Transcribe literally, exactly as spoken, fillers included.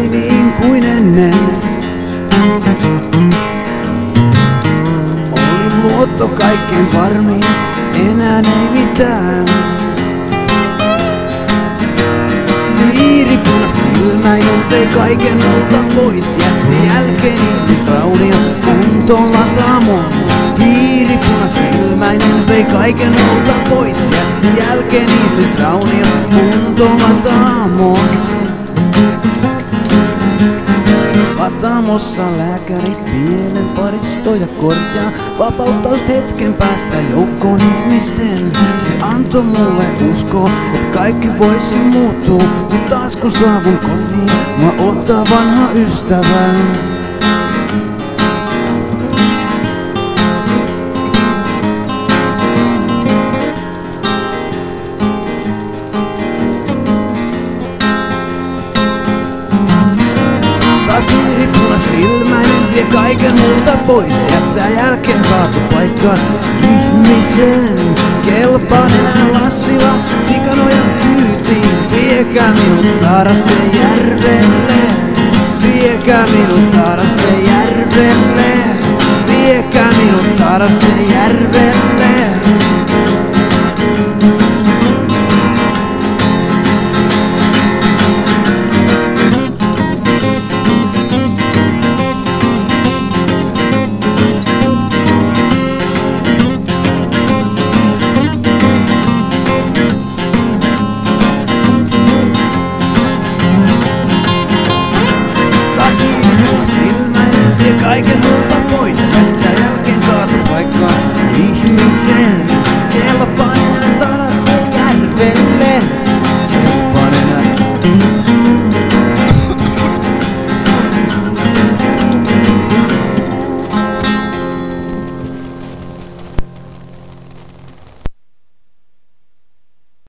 oli niin kuin ennen. Oli luotto kaikkein varmin, enää ei mitään. Hiiripuna silmäinen vei kaiken multa pois, jätti jälkeen ihmisraunia kuntoon lataamoon. Hiiripuna silmäinen vei kaiken multa pois, jätti jälkeen ihmisraunia kuntoon lataamoon. Lataamossa lääkärit pienen paristo ja korjaa vapauttaust hetken päästä joukkoon ihmisten. Se antoi mulle uskoa, että kaikki voisi muuttua, mut taas kun saavun kotiin, mä ottaa vanha ystävä. Hiiripuna silmäinen vie kaiken multa pois, jättää jälkeen kaatopaikkaan ihmisen. Kelpaan enää Lassila, tikanojan kyytiin, viekää minut Taarasten järvelle. Viekää minut Taarasten järvelle. Viekää minut Taarasten järvelle. Kaiken multa pois, jättää jälkeen kaatopaikkaan